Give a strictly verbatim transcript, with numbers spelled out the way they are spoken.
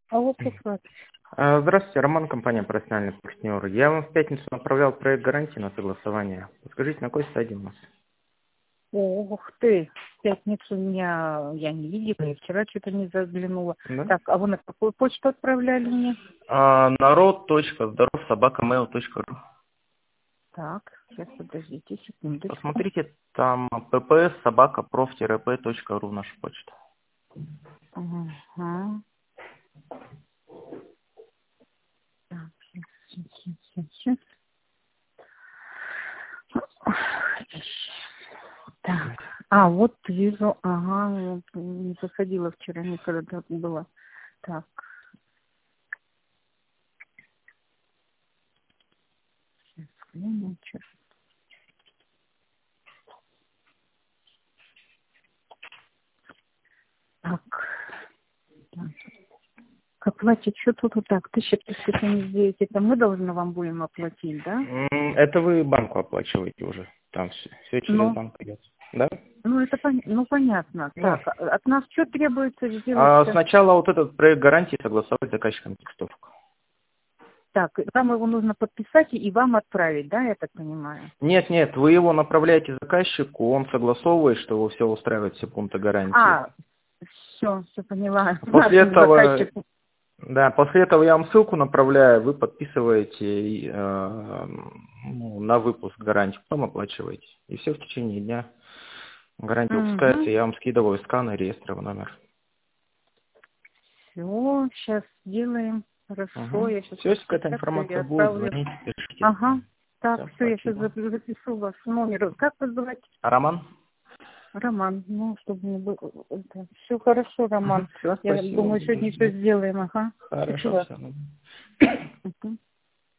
Алло, послушайте. А, Здравствуйте, Роман, компания «Профессиональный партнер». Я вам в пятницу направлял проект гарантии на согласование. Подскажите, на какой стадии у нас? Ух ты, в пятницу меня я не видела, и вчера что-то не заглянула. Да? Так, а вы на какую почту отправляли мне? А, народ точка здоров собака мейл точка ру. Так, сейчас подождите секундочку. Посмотрите, там ппс собака проф п точка ру наша почта. Ага. Так, сейчас, сейчас, сейчас. Так, а вот вижу, ага, вот не заходила вчера, никогда была. Так, сейчас, кляночек. Так, так. К оплате что тут так, тысяча триста семьдесят девять, это мы должны вам будем оплатить, да? М, Это вы банку оплачиваете уже. Там все, все через Ну, банк идет. Да? ну это пон- ну понятно. Да. Так, а- от нас что требуется А сделать-то? сначала вот этот проект гарантии согласовать с заказчиком текстовку. Так, вам его нужно подписать и вам отправить, да, я так понимаю? Нет, нет, вы его направляете заказчику, он согласовывает, что его все устраивает, все пункты гарантии. А, все, все поняла. После Нашему этого, заказчику. да, после этого я вам ссылку направляю, вы подписываете э, ну, на выпуск гарантии, потом оплачиваете. И все в течение дня. Гарантия выпускается, Угу. я вам скидываю скан и реестровый номер. Все, сейчас сделаем. Хорошо, Угу. я сейчас Все, если какая-то распечатаю и информация будет, отправлю. звоните, пишите. Ага. Так, Все, все, я сейчас спасибо. запишу ваш номер. Как вас звать? А Роман? Роман, ну, чтобы не было. Все хорошо, Роман. Все, Я спасибо, думаю, буду сегодня все ждать. сделаем, ага. Хорошо, Спасибо. все. Мгм.